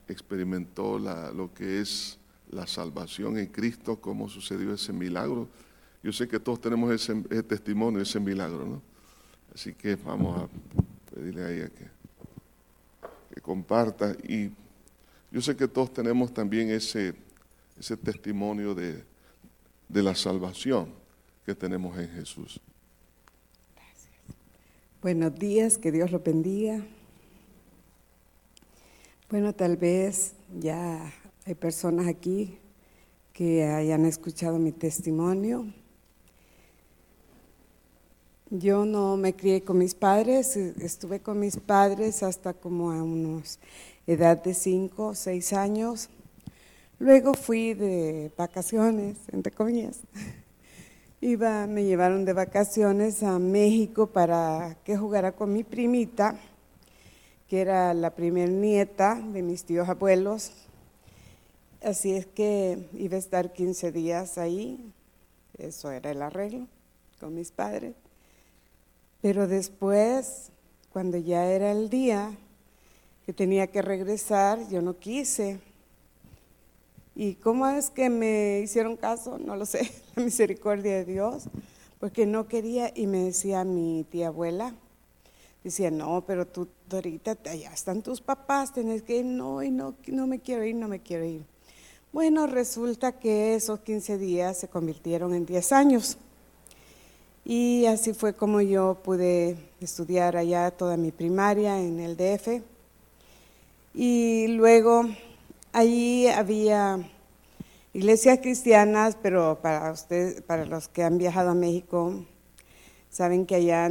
experimentó lo que es la salvación en Cristo, cómo sucedió ese milagro. Yo sé que todos tenemos ese testimonio, ese milagro, ¿no? Así que vamos a pedirle a ella que comparta. Y yo sé que todos tenemos también ese testimonio de la salvación que tenemos en Jesús. Buenos días, que Dios los bendiga. Bueno, tal vez ya hay personas aquí que hayan escuchado mi testimonio. Yo no me crié con mis padres, estuve con mis padres hasta como a unos edad de 5 o 6 años. Luego fui de vacaciones, entre comillas. Me llevaron de vacaciones a México para que jugara con mi primita, que era la primer nieta de mis tíos abuelos. Así es que iba a estar 15 días ahí, eso era el arreglo con mis padres. Pero después, cuando ya era el día que tenía que regresar, yo no quise. ¿Y cómo es que me hicieron caso? No lo sé, la misericordia de Dios, porque no quería. Y me decía mi tía abuela, decía, no, pero tú ahorita allá están tus papás, tenés que ir. No, y no me quiero ir, no me quiero ir. Bueno, resulta que esos 15 días se convirtieron en 10 años. Y así fue como yo pude estudiar allá toda mi primaria en el DF. Y luego allí había iglesias cristianas, pero para los que han viajado a México, saben que allá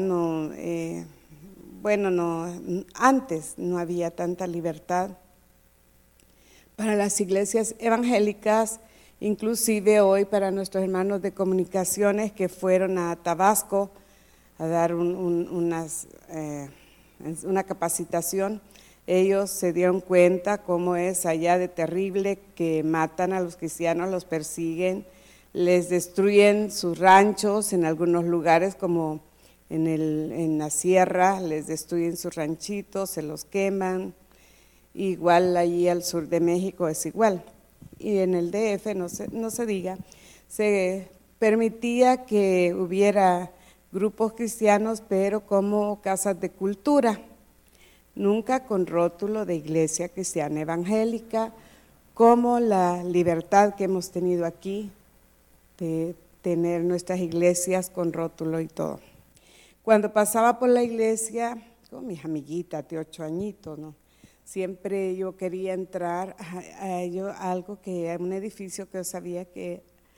antes no había tanta libertad. Para las iglesias evangélicas, inclusive hoy para nuestros hermanos de comunicaciones que fueron a Tabasco a dar una capacitación, ellos se dieron cuenta cómo es allá de terrible, que matan a los cristianos, los persiguen, les destruyen sus ranchos en algunos lugares como en la sierra, les destruyen sus ranchitos, se los queman. Igual allí al sur de México es igual. Y en el DF, no se diga, se permitía que hubiera grupos cristianos, pero como casas de cultura, nunca con rótulo de iglesia cristiana evangélica, como la libertad que hemos tenido aquí de tener nuestras iglesias con rótulo y todo. Cuando pasaba por la iglesia, con mis amiguitas de 8 añitos, ¿no? Siempre yo quería entrar a un edificio que yo sabía que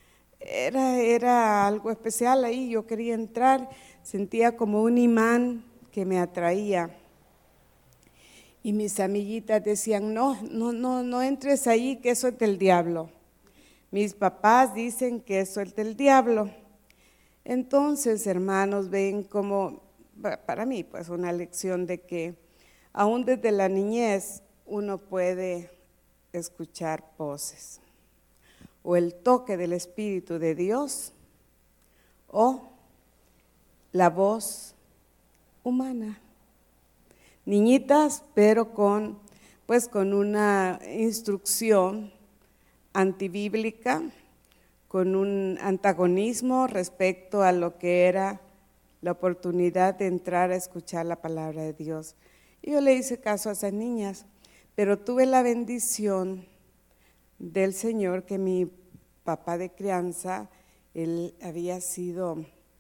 era algo especial ahí. Yo quería entrar, sentía como un imán que me atraía. Y mis amiguitas decían, no entres ahí, que eso es del diablo. Mis papás dicen que eso es del diablo. Entonces, hermanos, ven como, para mí, pues una lección de que aún desde la niñez uno puede escuchar voces, o el toque del Espíritu de Dios, o la voz humana. Niñitas, pero con una instrucción antibíblica, con un antagonismo respecto a lo que era la oportunidad de entrar a escuchar la palabra de Dios. Y yo le hice caso a esas niñas, pero tuve la bendición del Señor que mi papá de crianza, él había sido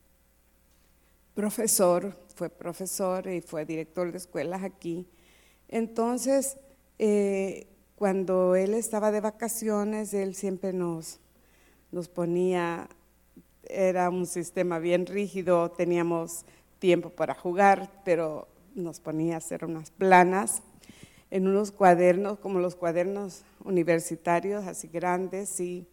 fue profesor y fue director de escuelas aquí. Entonces, cuando él estaba de vacaciones, él siempre nos ponía, era un sistema bien rígido, teníamos tiempo para jugar, pero nos ponía a hacer unas planas en unos cuadernos, como los cuadernos universitarios, así grandes, y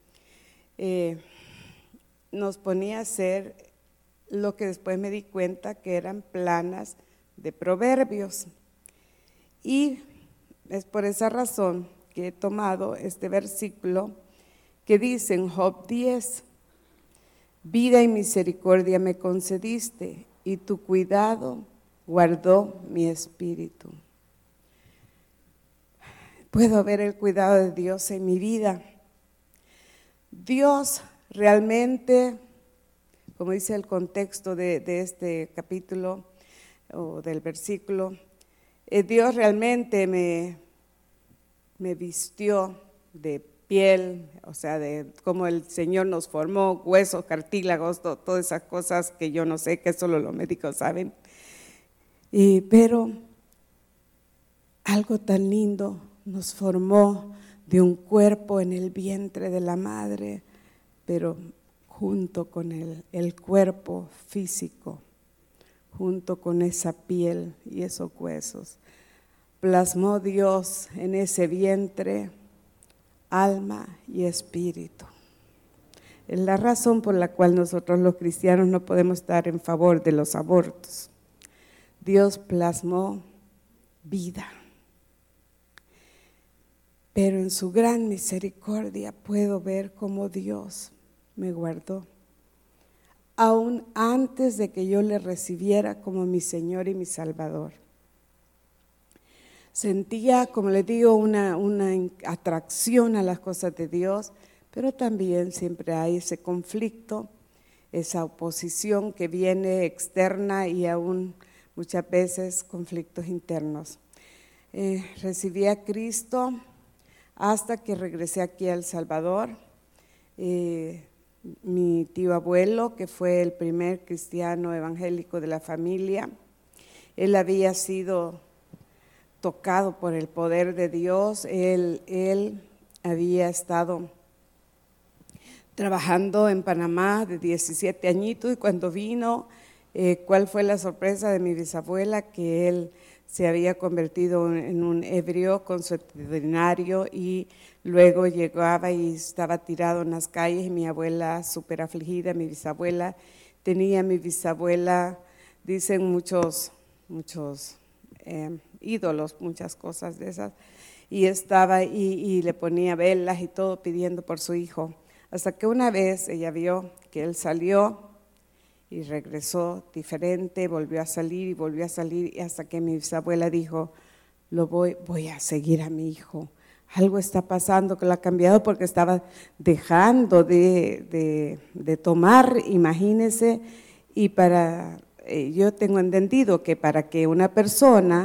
nos ponía a hacer lo que después me di cuenta que eran planas de proverbios. Y es por esa razón que he tomado este versículo que dice en Job 10, vida y misericordia me concediste, y tu cuidado guardó mi espíritu. puedo ver el cuidado de Dios en mi vida. Dios realmente, como dice el contexto de este capítulo o del versículo, Dios realmente me vistió de piel, o sea, de cómo el Señor nos formó, huesos, cartílagos, todas esas cosas que yo no sé, que solo los médicos saben. Pero algo tan lindo, nos formó de un cuerpo en el vientre de la madre, pero junto con el cuerpo físico, junto con esa piel y esos huesos, plasmó Dios en ese vientre alma y espíritu. Es la razón por la cual nosotros los cristianos no podemos estar en favor de los abortos. Dios plasmó vida, pero en su gran misericordia puedo ver cómo Dios me guardó, aún antes de que yo le recibiera como mi Señor y mi Salvador. Sentía, como les digo, una atracción a las cosas de Dios, pero también siempre hay ese conflicto, esa oposición que viene externa y aún muchas veces conflictos internos. Recibí a Cristo hasta que regresé aquí a El Salvador. Mi tío abuelo, que fue el primer cristiano evangélico de la familia, él había sido tocado por el poder de Dios. Él había estado trabajando en Panamá de 17 añitos y cuando vino, ¿cuál fue la sorpresa de mi bisabuela? Que él se había convertido en un ebrio consuetudinario y luego llegaba y estaba tirado en las calles y mi abuela súper afligida, mi bisabuela, dicen muchos ídolos, muchas cosas de esas, y estaba y le ponía velas y todo pidiendo por su hijo, hasta que una vez ella vio que él salió y regresó diferente, volvió a salir y hasta que mi bisabuela dijo, voy a seguir a mi hijo, algo está pasando que lo ha cambiado porque estaba dejando de tomar, imagínense, y yo tengo entendido que para que una persona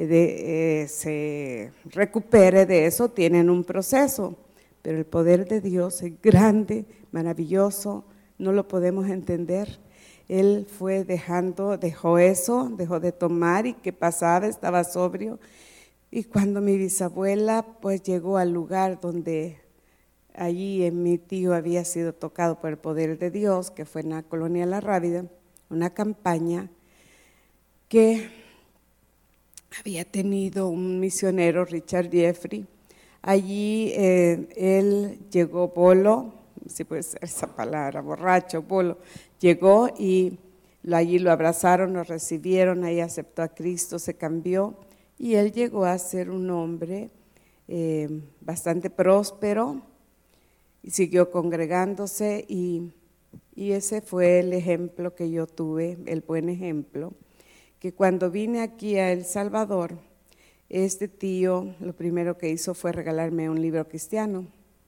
se recupere de eso, tienen un proceso, pero el poder de Dios es grande, maravilloso, no lo podemos entender. Él dejó eso, dejó de tomar y ¿qué pasaba? Estaba sobrio. Y cuando mi bisabuela pues llegó al lugar donde allí mi tío había sido tocado por el poder de Dios, que fue en la colonia La Rábida, una campaña que había tenido un misionero, Richard Jeffrey. Allí él llegó bolo, si puede ser esa palabra, borracho, bolo, llegó y allí lo abrazaron, lo recibieron, ahí aceptó a Cristo, se cambió y él llegó a ser un hombre bastante próspero y siguió congregándose y ese fue el ejemplo que yo tuve, el buen ejemplo, que cuando vine aquí a El Salvador, este tío lo primero que hizo fue regalarme un libro cristiano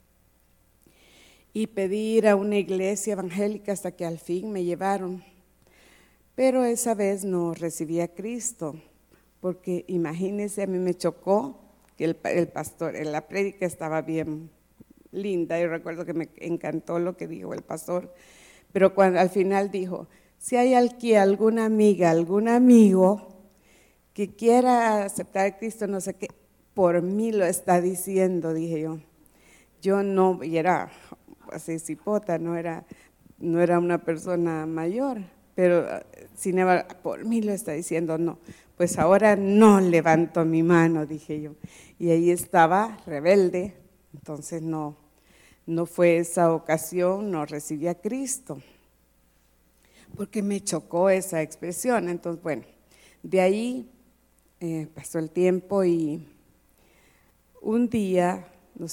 y pedir a una iglesia evangélica hasta que al fin me llevaron. Pero esa vez no recibí a Cristo, porque imagínense, a mí me chocó que el pastor, en la prédica estaba bien linda, y recuerdo que me encantó lo que dijo el pastor, pero cuando al final dijo, si hay aquí alguna amiga, algún amigo que quiera aceptar a Cristo, no sé qué, por mí lo está diciendo, dije yo. Yo no, y era así cipota, no era una persona mayor, pero sin embargo, por mí lo está diciendo, no, pues ahora no levanto mi mano, dije yo, y ahí estaba rebelde, entonces no fue esa ocasión, no recibí a Cristo, porque me chocó esa expresión. Entonces bueno, de ahí pasó el tiempo y un día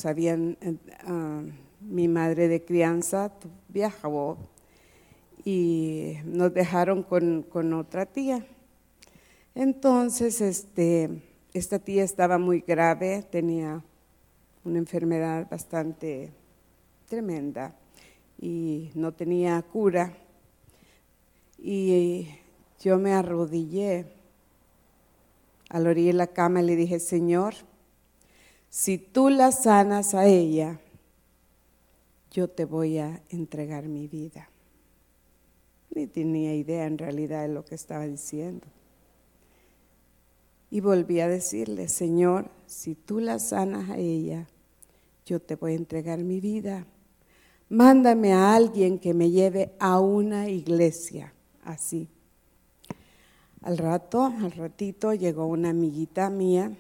mi madre de crianza viajó y nos dejaron con otra tía. Entonces esta tía estaba muy grave, tenía una enfermedad bastante tremenda y no tenía cura. Y yo me arrodillé a la orilla de la cama y le dije: Señor, si tú la sanas a ella, yo te voy a entregar mi vida. Ni tenía idea en realidad de lo que estaba diciendo. Y volví a decirle: Señor, si tú la sanas a ella, yo te voy a entregar mi vida. Mándame a alguien que me lleve a una iglesia, así. Al ratito llegó una amiguita mía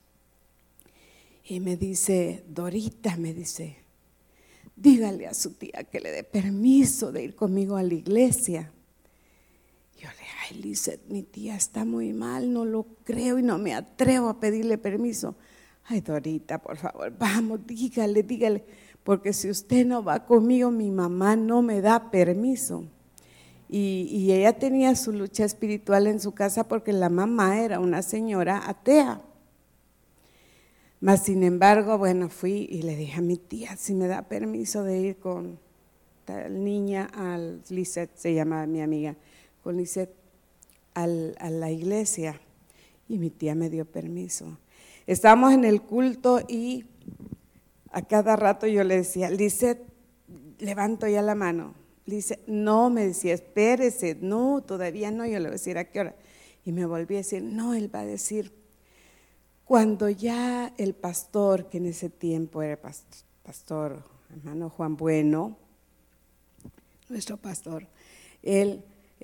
y me dice: Dorita, me dice, dígale a su tía que le dé permiso de ir conmigo a la iglesia. Yo le dije: ay, Lizeth, mi tía está muy mal, no lo creo y no me atrevo a pedirle permiso. Ay, Dorita, por favor, vamos, dígale, porque si usted no va conmigo, mi mamá no me da permiso. Y ella tenía su lucha espiritual en su casa porque la mamá era una señora atea. Mas sin embargo, bueno, fui y le dije a mi tía si me da permiso de ir con tal niña, Lizeth se llama mi amiga, con Lizeth a la iglesia, y mi tía me dio permiso. Estábamos en el culto y a cada rato yo le decía: Lizeth, levanto ya la mano. Lizeth, no, me decía, espérese, no, todavía no. Yo le voy a decir: ¿a qué hora? Y me volví a decir: no, él va a decir, cuando ya el pastor, que en ese tiempo era pastor, hermano Juan Bueno, nuestro pastor, él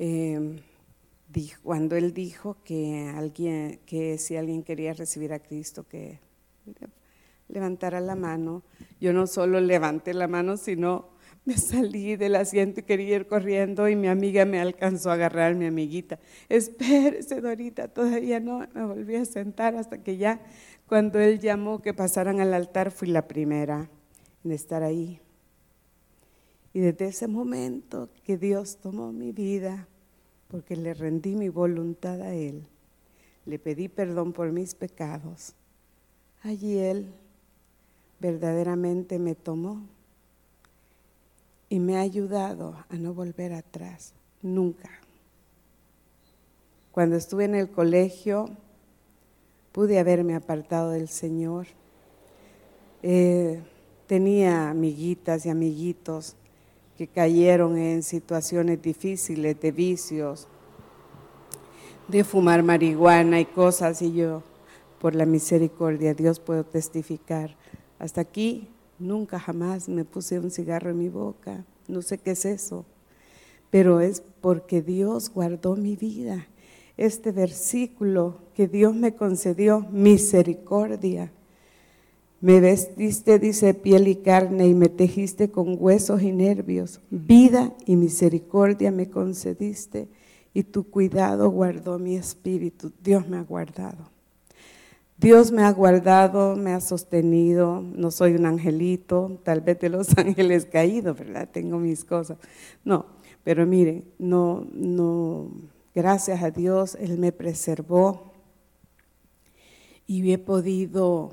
cuando él dijo que si alguien quería recibir a Cristo, que levantara la mano, yo no solo levanté la mano, sino me salí del asiento y quería ir corriendo, y mi amiga me alcanzó a agarrar, mi amiguita. Espérese, Dorita, todavía no. Me volví a sentar hasta que ya, cuando él llamó que pasaran al altar, fui la primera en estar ahí. Y desde ese momento que Dios tomó mi vida, porque le rendí mi voluntad a Él, le pedí perdón por mis pecados, allí Él verdaderamente me tomó y me ha ayudado a no volver atrás, nunca. Cuando estuve en el colegio, pude haberme apartado del Señor. Tenía amiguitas y amiguitos que cayeron en situaciones difíciles de vicios, de fumar marihuana y cosas, y yo, por la misericordia de Dios, puedo testificar. Hasta aquí nunca jamás me puse un cigarro en mi boca, no sé qué es eso, pero es porque Dios guardó mi vida. Este versículo que Dios me concedió, misericordia. Me vestiste, dice, piel y carne, y me tejiste con huesos y nervios. Vida y misericordia me concediste, y tu cuidado guardó mi espíritu. Dios me ha guardado. Dios me ha guardado, me ha sostenido. No soy un angelito, tal vez de los ángeles caídos, ¿verdad? Tengo mis cosas. No, pero miren, no, gracias a Dios, Él me preservó y he podido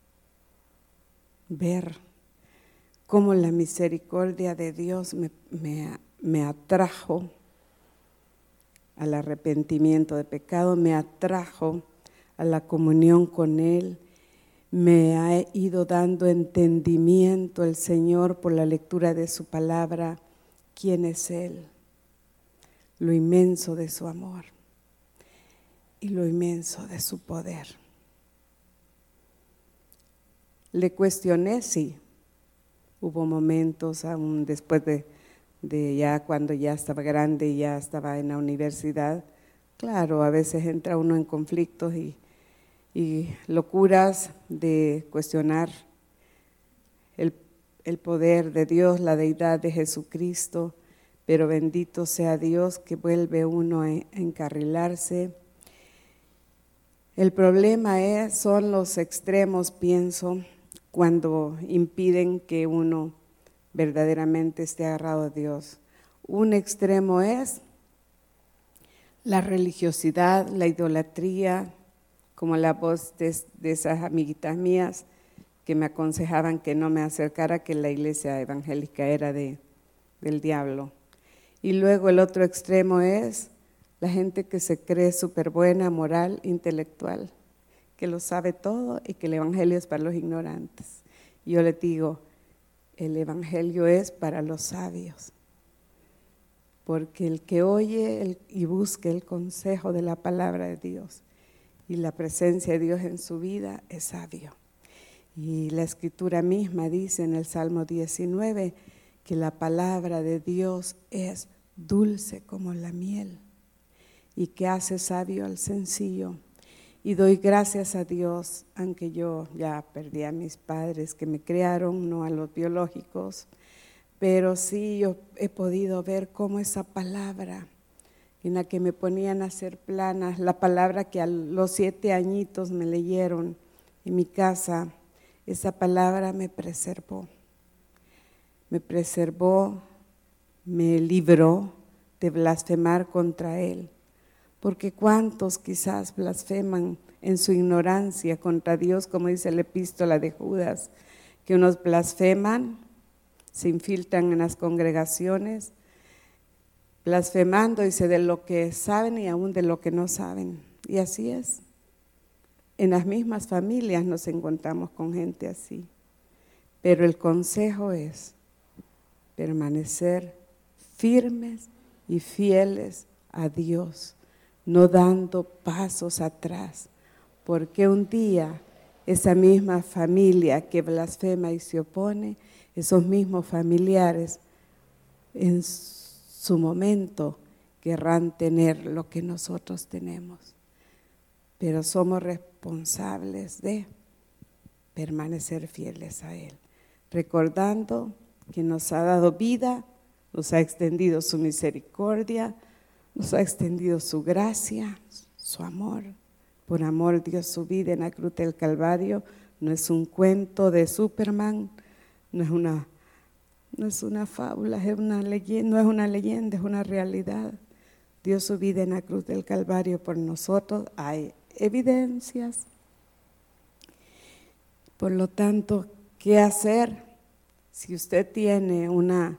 ver cómo la misericordia de Dios me atrajo al arrepentimiento de pecado, me atrajo a la comunión con Él, me ha ido dando entendimiento el Señor por la lectura de su palabra, quién es Él, lo inmenso de su amor y lo inmenso de su poder. Le cuestioné, sí, hubo momentos aún después de ya cuando ya estaba grande y ya estaba en la universidad. Claro, a veces entra uno en conflictos y locuras de cuestionar el poder de Dios, la deidad de Jesucristo, pero bendito sea Dios que vuelve uno a encarrilarse. El problema son los extremos, pienso, cuando impiden que uno verdaderamente esté agarrado a Dios. Un extremo es la religiosidad, la idolatría, como la voz de esas amiguitas mías que me aconsejaban que no me acercara, que la iglesia evangélica era del diablo. Y luego el otro extremo es la gente que se cree súper buena, moral, intelectual, que lo sabe todo y que el evangelio es para los ignorantes. Y yo les digo, el evangelio es para los sabios, porque el que oye y busque el consejo de la palabra de Dios y la presencia de Dios en su vida es sabio. Y la escritura misma dice en el Salmo 19 que la palabra de Dios es dulce como la miel y que hace sabio al sencillo. Y doy gracias a Dios, aunque yo ya perdí a mis padres que me criaron, no a los biológicos, pero sí yo he podido ver cómo esa palabra en la que me ponían a hacer planas, la palabra que a los 7 añitos me leyeron en mi casa, esa palabra me preservó, me libró de blasfemar contra Él. Porque cuántos quizás blasfeman en su ignorancia contra Dios, como dice la epístola de Judas, que unos blasfeman, se infiltran en las congregaciones, blasfemando, dice, de lo que saben y aún de lo que no saben. Y así es. En las mismas familias nos encontramos con gente así. Pero el consejo es permanecer firmes y fieles a Dios, no dando pasos atrás, porque un día esa misma familia que blasfema y se opone, esos mismos familiares en su momento querrán tener lo que nosotros tenemos, pero somos responsables de permanecer fieles a Él, recordando que nos ha dado vida, nos ha extendido su misericordia, nos ha extendido su gracia, su amor. Por amor dio su vida en la cruz del Calvario. No es un cuento de Superman, no es una fábula, es una leyenda, no es una leyenda, es una realidad. Dio su vida en la cruz del Calvario por nosotros. Hay evidencias. Por lo tanto, ¿qué hacer? Si usted tiene una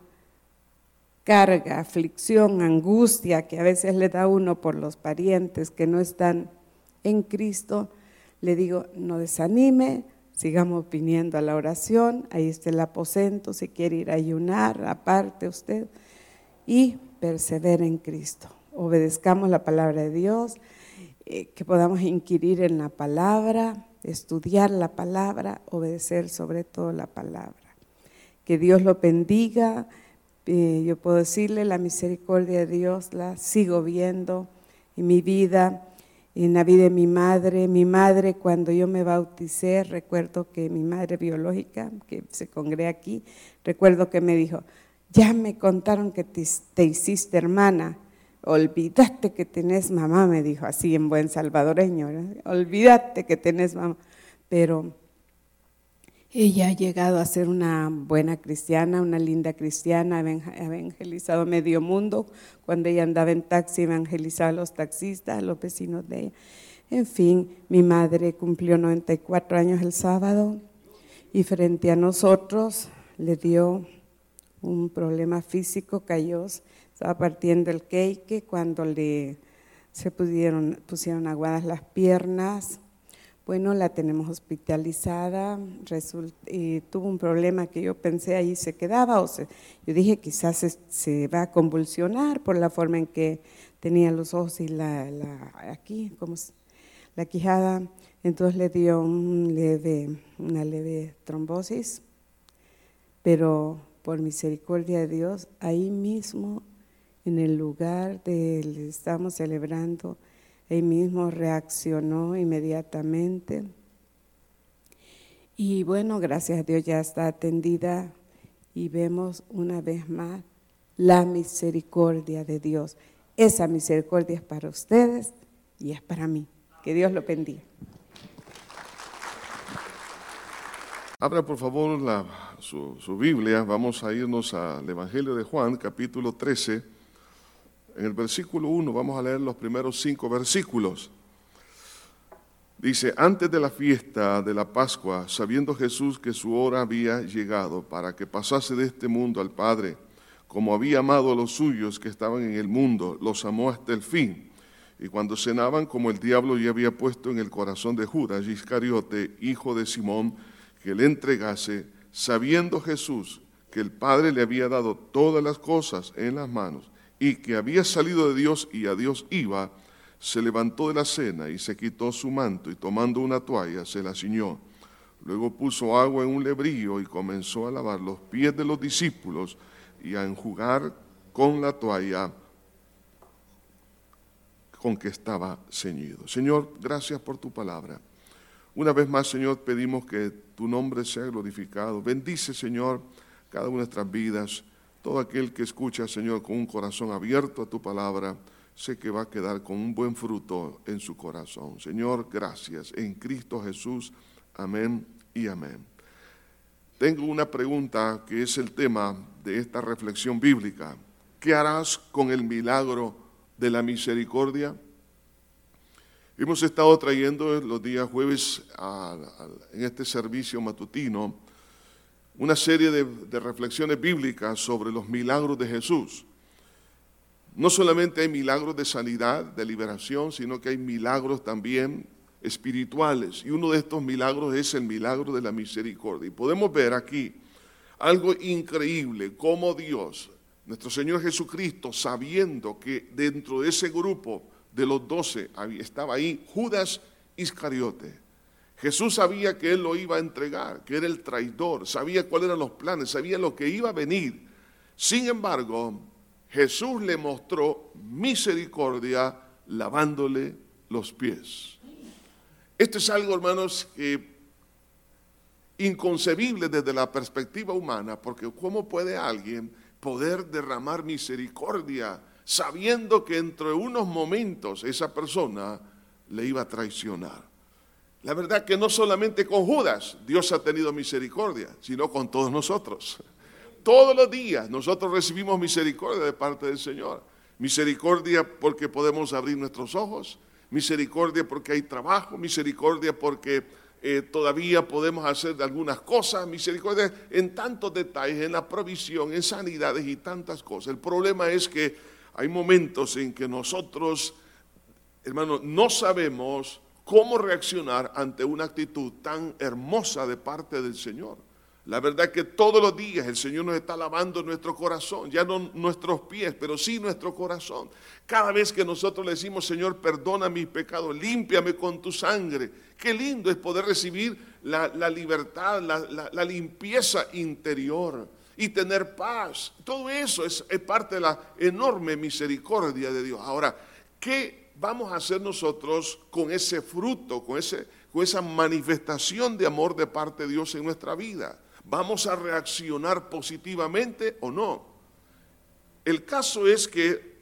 carga, aflicción, angustia que a veces le da uno por los parientes que no están en Cristo, le digo, no desanime, sigamos viniendo a la oración, ahí está el aposento, si quiere ir a ayunar, aparte usted, y persevere en Cristo. Obedezcamos la palabra de Dios, que podamos inquirir en la palabra, estudiar la palabra, obedecer sobre todo la palabra. Que Dios lo bendiga. Yo puedo decirle, la misericordia de Dios la sigo viendo en mi vida, en la vida de mi madre. Mi madre, cuando yo me bauticé, recuerdo que mi madre biológica, que se congrega aquí, recuerdo que me dijo, ya me contaron que te hiciste hermana, olvídate que tenés mamá, me dijo así en buen salvadoreño, ¿verdad? Olvídate que tenés mamá, pero ella ha llegado a ser una buena cristiana, una linda cristiana, ha evangelizado medio mundo. Cuando ella andaba en taxi, evangelizaba a los taxistas, a los vecinos de ella. En fin, mi madre cumplió 94 años el sábado y frente a nosotros le dio un problema físico, cayó, estaba partiendo el cake cuando se pusieron aguadas las piernas. Bueno, la tenemos hospitalizada, y tuvo un problema que yo pensé ahí se quedaba, yo dije quizás se va a convulsionar por la forma en que tenía los ojos y aquí, como la quijada, entonces le dio una leve trombosis, pero por misericordia de Dios, ahí mismo en el lugar donde estamos celebrando, ahí mismo reaccionó inmediatamente y bueno, gracias a Dios ya está atendida y vemos una vez más la misericordia de Dios. Esa misericordia es para ustedes y es para mí. Que Dios lo bendiga. Abra por favor su Biblia, vamos a irnos al Evangelio de Juan, capítulo 13. En el versículo 1 vamos a leer los primeros 5 versículos. Dice, antes de la fiesta de la Pascua, sabiendo Jesús que su hora había llegado para que pasase de este mundo al Padre, como había amado a los suyos que estaban en el mundo, los amó hasta el fin. Y cuando cenaban, como el diablo ya había puesto en el corazón de Judas Iscariote, hijo de Simón, que le entregase, sabiendo Jesús que el Padre le había dado todas las cosas en las manos y que había salido de Dios y a Dios iba, se levantó de la cena y se quitó su manto y tomando una toalla se la ciñó. Luego puso agua en un lebrillo y comenzó a lavar los pies de los discípulos y a enjugar con la toalla con que estaba ceñido. Señor, gracias por tu palabra. Una vez más, Señor, pedimos que tu nombre sea glorificado. Bendice, Señor, cada una de nuestras vidas. Todo aquel que escucha, Señor, con un corazón abierto a tu palabra, sé que va a quedar con un buen fruto en su corazón. Señor, gracias. En Cristo Jesús, amén y amén. Tengo una pregunta que es el tema de esta reflexión bíblica. ¿Qué harás con el milagro de la misericordia? Hemos estado trayendo los días jueves en este servicio matutino una serie de reflexiones bíblicas sobre los milagros de Jesús. No solamente hay milagros de sanidad, de liberación, sino que hay milagros también espirituales. Y uno de estos milagros es el milagro de la misericordia. Y podemos ver aquí algo increíble, cómo Dios, nuestro Señor Jesucristo, sabiendo que dentro de ese grupo de los 12 estaba ahí Judas Iscariote. Jesús sabía que Él lo iba a entregar, que era el traidor, sabía cuáles eran los planes, sabía lo que iba a venir. Sin embargo, Jesús le mostró misericordia lavándole los pies. Esto es algo, hermanos, inconcebible desde la perspectiva humana, porque ¿cómo puede alguien poder derramar misericordia sabiendo que entre unos momentos esa persona le iba a traicionar? La verdad que no solamente con Judas Dios ha tenido misericordia, sino con todos nosotros. Todos los días nosotros recibimos misericordia de parte del Señor. Misericordia porque podemos abrir nuestros ojos, misericordia porque hay trabajo, misericordia porque todavía podemos hacer algunas cosas, misericordia en tantos detalles, en la provisión, en sanidades y tantas cosas. El problema es que hay momentos en que nosotros, hermanos, no sabemos cómo reaccionar ante una actitud tan hermosa de parte del Señor. La verdad que todos los días el Señor nos está lavando nuestro corazón, ya no nuestros pies, pero sí nuestro corazón. Cada vez que nosotros le decimos, Señor, perdona mis pecados, límpiame con tu sangre. Qué lindo es poder recibir la libertad, la limpieza interior y tener paz. Todo eso es parte de la enorme misericordia de Dios. Ahora, ¿qué vamos a hacer nosotros con ese fruto, con esa manifestación de amor de parte de Dios en nuestra vida? ¿Vamos a reaccionar positivamente o no? El caso es que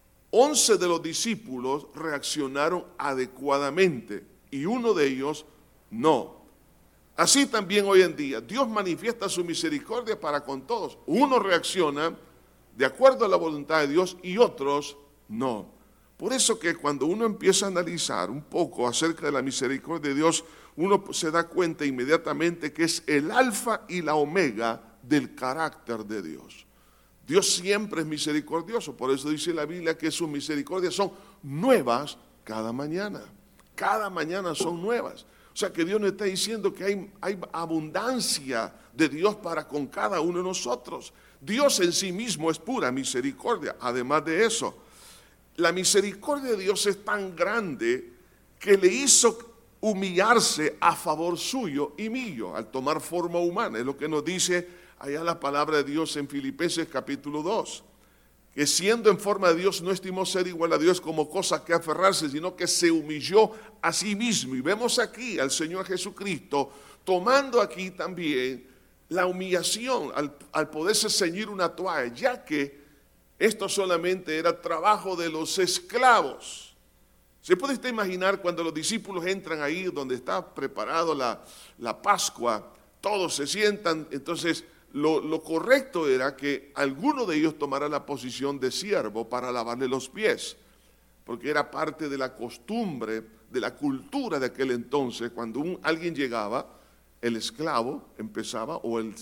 11 de los discípulos reaccionaron adecuadamente y uno de ellos no. Así también hoy en día, Dios manifiesta su misericordia para con todos. Uno reacciona de acuerdo a la voluntad de Dios y otros no. Por eso que cuando uno empieza a analizar un poco acerca de la misericordia de Dios, uno se da cuenta inmediatamente que es el alfa y la omega del carácter de Dios. Dios siempre es misericordioso, por eso dice la Biblia que sus misericordias son nuevas cada mañana. Cada mañana son nuevas. O sea que Dios nos está diciendo que hay abundancia de Dios para con cada uno de nosotros. Dios en sí mismo es pura misericordia. Además de eso, la misericordia de Dios es tan grande que le hizo humillarse a favor suyo y mío al tomar forma humana. Es lo que nos dice allá la palabra de Dios en Filipenses capítulo 2. Que siendo en forma de Dios no estimó ser igual a Dios como cosa que aferrarse, sino que se humilló a sí mismo. Y vemos aquí al Señor Jesucristo tomando aquí también la humillación al poderse ceñir una toalla, ya que esto solamente era trabajo de los esclavos. ¿Se puede usted imaginar cuando los discípulos entran ahí donde está preparado la Pascua? Todos se sientan, entonces lo correcto era que alguno de ellos tomara la posición de siervo para lavarle los pies, porque era parte de la costumbre de la cultura de aquel entonces, cuando alguien llegaba, el esclavo empezaba, o el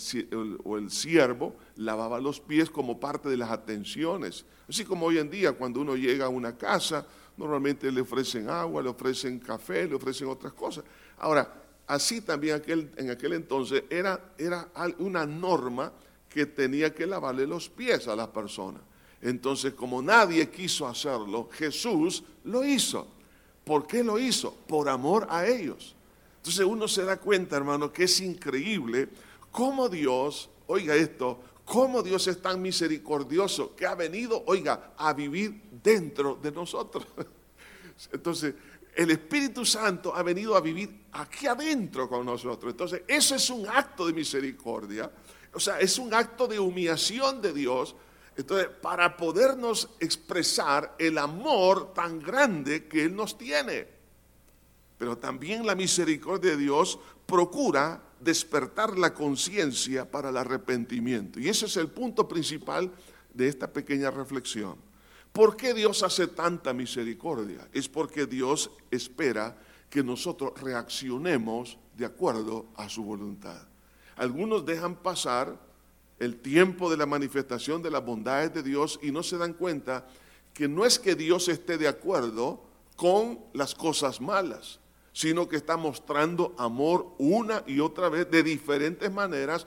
siervo lavaba los pies como parte de las atenciones. Así como hoy en día, cuando uno llega a una casa, normalmente le ofrecen agua, le ofrecen café, le ofrecen otras cosas. Ahora, así también en aquel entonces era una norma que tenía que lavarle los pies a las personas. Entonces, como nadie quiso hacerlo, Jesús lo hizo. ¿Por qué lo hizo? Por amor a ellos. Entonces uno se da cuenta, hermano, que es increíble cómo Dios, oiga esto, cómo Dios es tan misericordioso que ha venido, oiga, a vivir dentro de nosotros. Entonces, el Espíritu Santo ha venido a vivir aquí adentro con nosotros. Entonces, eso es un acto de misericordia, o sea, es un acto de humillación de Dios. Entonces, para podernos expresar el amor tan grande que Él nos tiene. Pero también la misericordia de Dios procura despertar la conciencia para el arrepentimiento. Y ese es el punto principal de esta pequeña reflexión. ¿Por qué Dios hace tanta misericordia? Es porque Dios espera que nosotros reaccionemos de acuerdo a su voluntad. Algunos dejan pasar el tiempo de la manifestación de las bondades de Dios y no se dan cuenta que no es que Dios esté de acuerdo con las cosas malas, sino que está mostrando amor una y otra vez de diferentes maneras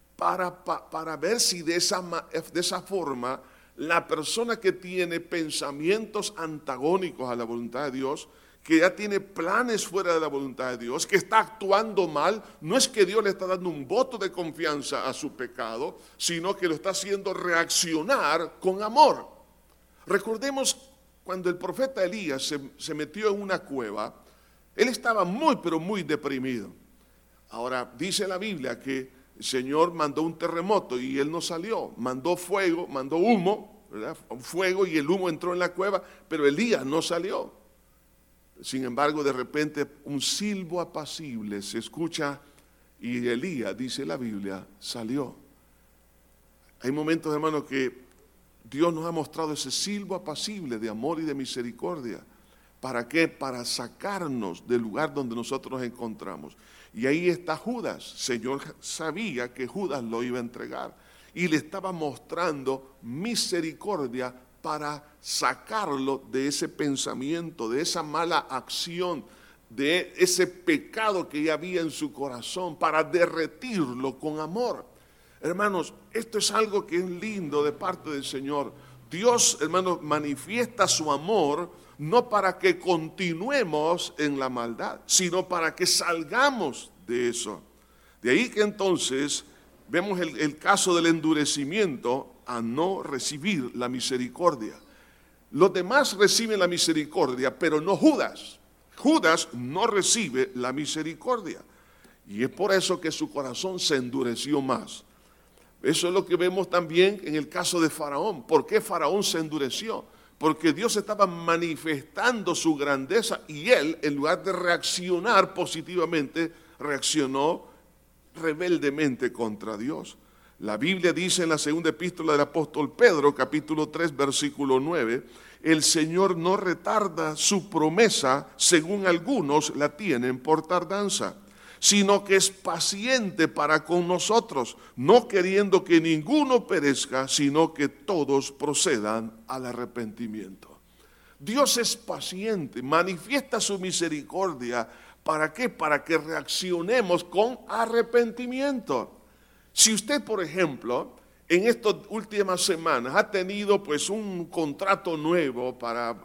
para ver si de esa forma la persona que tiene pensamientos antagónicos a la voluntad de Dios, que ya tiene planes fuera de la voluntad de Dios, que está actuando mal, no es que Dios le está dando un voto de confianza a su pecado, sino que lo está haciendo reaccionar con amor. Recordemos cuando el profeta Elías se metió en una cueva. Él estaba muy, pero muy deprimido. Ahora, dice la Biblia que el Señor mandó un terremoto y él no salió. Mandó fuego, mandó humo, ¿verdad? Un fuego y el humo entró en la cueva, pero Elías no salió. Sin embargo, de repente un silbo apacible se escucha y Elías, dice la Biblia, salió. Hay momentos, hermanos, que Dios nos ha mostrado ese silbo apacible de amor y de misericordia. ¿Para qué? Para sacarnos del lugar donde nosotros nos encontramos. Y ahí está Judas. El Señor sabía que Judas lo iba a entregar. Y le estaba mostrando misericordia para sacarlo de ese pensamiento, de esa mala acción, de ese pecado que ya había en su corazón, para derretirlo con amor. Hermanos, esto es algo que es lindo de parte del Señor. Dios, hermanos, manifiesta su amor no para que continuemos en la maldad, sino para que salgamos de eso. De ahí que entonces vemos el caso del endurecimiento a no recibir la misericordia. Los demás reciben la misericordia, pero no Judas. Judas no recibe la misericordia. Y es por eso que su corazón se endureció más. Eso es lo que vemos también en el caso de Faraón. ¿Por qué Faraón se endureció? Porque Dios estaba manifestando su grandeza y él, en lugar de reaccionar positivamente, reaccionó rebeldemente contra Dios. La Biblia dice en la segunda epístola del apóstol Pedro, capítulo 3, versículo 9, el Señor no retarda su promesa, según algunos la tienen por tardanza, sino que es paciente para con nosotros, no queriendo que ninguno perezca, sino que todos procedan al arrepentimiento. Dios es paciente, manifiesta su misericordia. ¿Para qué? Para que reaccionemos con arrepentimiento. Si usted, por ejemplo, en estas últimas semanas ha tenido pues un contrato nuevo para